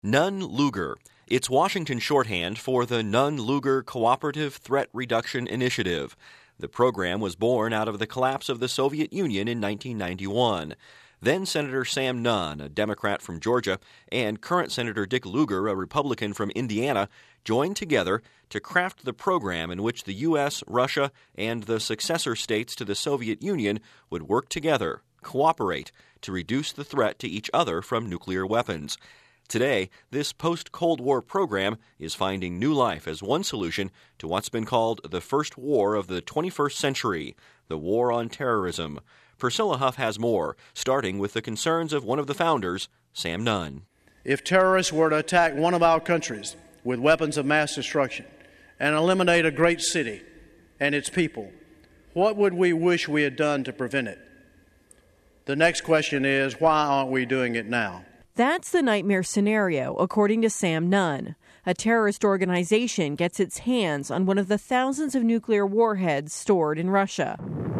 Nunn-Lugar. It's Washington shorthand for the Nunn-Lugar Cooperative Threat Reduction Initiative. The program was born out of the collapse of the Soviet Union in 1991. Then Senator Sam Nunn, a Democrat from Georgia, and current Senator Dick Lugar, a Republican from Indiana, joined together to craft the program in which the U.S., Russia, and the successor states to the Soviet Union would work together, cooperate, to reduce the threat to each other from nuclear weapons. Today, this post-Cold War program is finding new life as one solution to what's been called the first war of the 21st century, the war on terrorism. Priscilla Huff has more, starting with the concerns of one of the founders, Sam Nunn. If terrorists were to attack one of our countries with weapons of mass destruction and eliminate a great city and its people, what would we wish we had done to prevent it? The next question is, why aren't we doing it now? That's the nightmare scenario, according to Sam Nunn. A terrorist organization gets its hands on one of the thousands of nuclear warheads stored in Russia.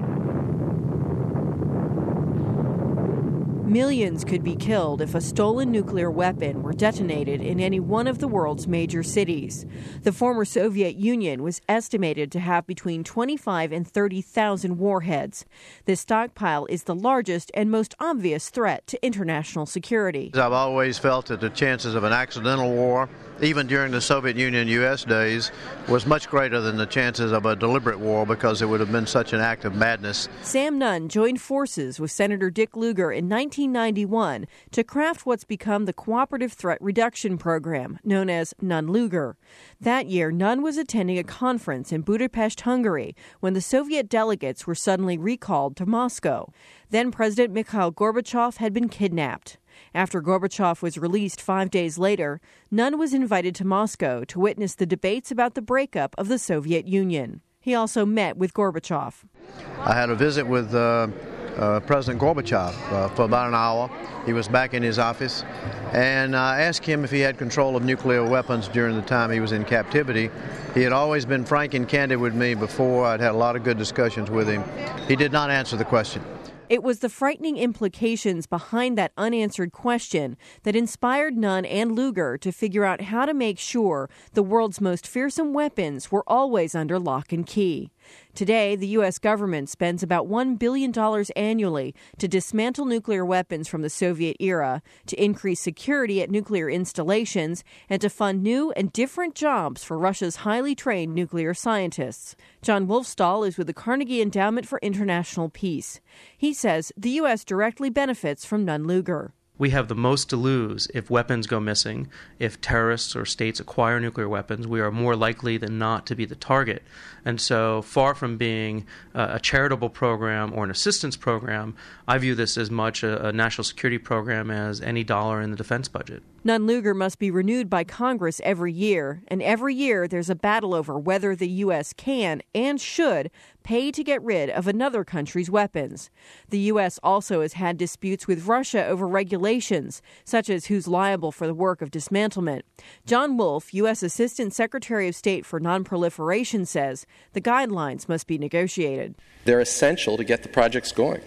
Millions could be killed if a stolen nuclear weapon were detonated in any one of the world's major cities. The former Soviet Union was estimated to have between 25 and 30,000 warheads. This stockpile is the largest and most obvious threat to international security. I've always felt that the chances of an accidental war, even during the Soviet Union-U.S. days, was much greater than the chances of a deliberate war because it would have been such an act of madness. Sam Nunn joined forces with Senator Dick Lugar in 1991 to craft what's become the Cooperative Threat Reduction Program, known as Nunn-Lugar. That year, Nunn was attending a conference in Budapest, Hungary, when the Soviet delegates were suddenly recalled to Moscow. Then President Mikhail Gorbachev had been kidnapped. After Gorbachev was released 5 days later, Nunn was invited to Moscow to witness the debates about the breakup of the Soviet Union. He also met with Gorbachev. I had a visit with President Gorbachev for about an hour. He was back in his office, and I asked him if he had control of nuclear weapons during the time he was in captivity. He had always been frank and candid with me before. I'd had a lot of good discussions with him. He did not answer the question. It was the frightening implications behind that unanswered question that inspired Nunn and Lugar to figure out how to make sure the world's most fearsome weapons were always under lock and key. Today, the U.S. government spends about $1 billion annually to dismantle nuclear weapons from the Soviet era, to increase security at nuclear installations, and to fund new and different jobs for Russia's highly trained nuclear scientists. John Wolfstall is with the Carnegie Endowment for International Peace. He says the U.S. directly benefits from Nunn-Lugar. We have the most to lose if weapons go missing. If terrorists or states acquire nuclear weapons, we are more likely than not to be the target. And so, far from being a charitable program or an assistance program, I view this as much a national security program as any dollar in the defense budget. Nunn-Lugar must be renewed by Congress every year, and every year there's a battle over whether the U.S. can and should pay to get rid of another country's weapons. The U.S. also has had disputes with Russia over regulations, such as who's liable for the work of dismantlement. John Wolf, U.S. Assistant Secretary of State for Nonproliferation, says the guidelines must be negotiated. They're essential to get the projects going.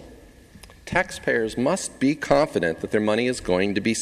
Taxpayers must be confident that their money is going to be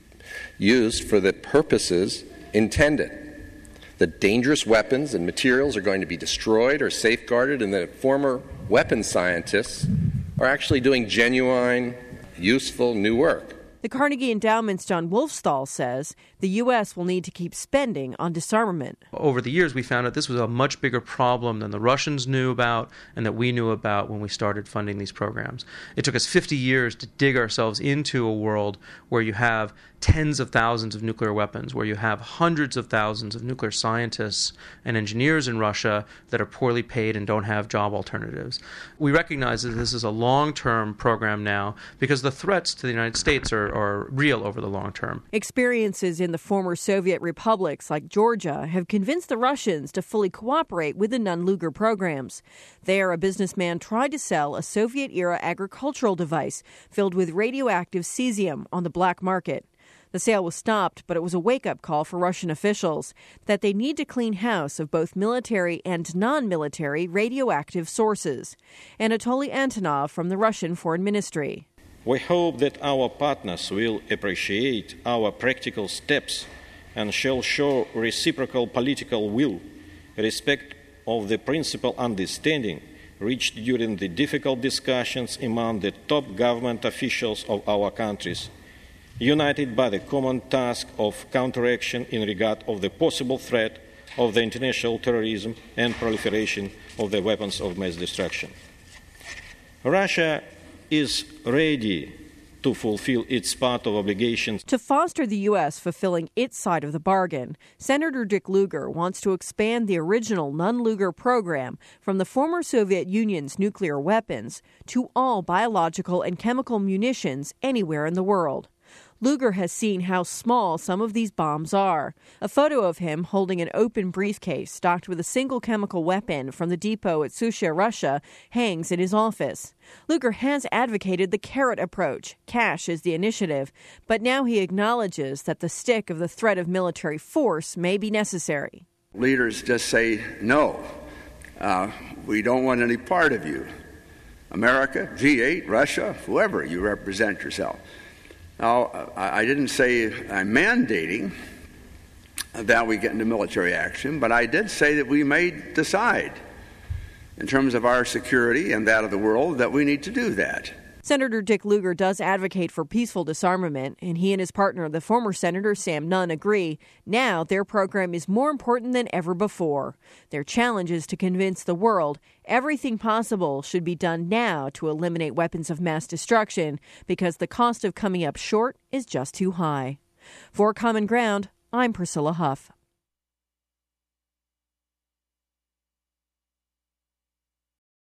used for the purposes intended. That dangerous weapons and materials are going to be destroyed or safeguarded, and that former weapons scientists are actually doing genuine, useful new work. The Carnegie Endowment's John Wolfstall says the U.S. will need to keep spending on disarmament. Over the years, we found that this was a much bigger problem than the Russians knew about and that we knew about when we started funding these programs. It took us 50 years to dig ourselves into a world where you have tens of thousands of nuclear weapons, where you have hundreds of thousands of nuclear scientists and engineers in Russia that are poorly paid and don't have job alternatives. We recognize that this is a long-term program now because the threats to the United States are real over the long term. Experiences in the former Soviet republics like Georgia have convinced the Russians to fully cooperate with the Nunn-Lugar programs. There, a businessman tried to sell a Soviet-era agricultural device filled with radioactive cesium on the black market. The sale was stopped, but it was a wake-up call for Russian officials that they need to clean house of both military and non-military radioactive sources. Anatoly Antonov from the Russian Foreign Ministry. We hope that our partners will appreciate our practical steps and shall show reciprocal political will, respect of the principal understanding reached during the difficult discussions among the top government officials of our countries, united by the common task of counteraction in regard of the possible threat of the international terrorism and proliferation of the weapons of mass destruction. Russia is ready to fulfill its part of obligations. To foster the U.S. fulfilling its side of the bargain, Senator Dick Lugar wants to expand the original Nunn-Lugar program from the former Soviet Union's nuclear weapons to all biological and chemical munitions anywhere in the world. Lugar has seen how small some of these bombs are. A photo of him holding an open briefcase stocked with a single chemical weapon from the depot at Sucha, Russia, hangs in his office. Lugar has advocated the carrot approach. Cash is the initiative. But now he acknowledges that the stick of the threat of military force may be necessary. Leaders just say, no, we don't want any part of you. America, G8, Russia, whoever you represent yourself. Now, I didn't say I'm mandating that we get into military action, but I did say that we may decide, in terms of our security and that of the world, that we need to do that. Senator Dick Lugar does advocate for peaceful disarmament, and he and his partner, the former Senator Sam Nunn, agree now their program is more important than ever before. Their challenge is to convince the world everything possible should be done now to eliminate weapons of mass destruction because the cost of coming up short is just too high. For Common Ground, I'm Priscilla Huff.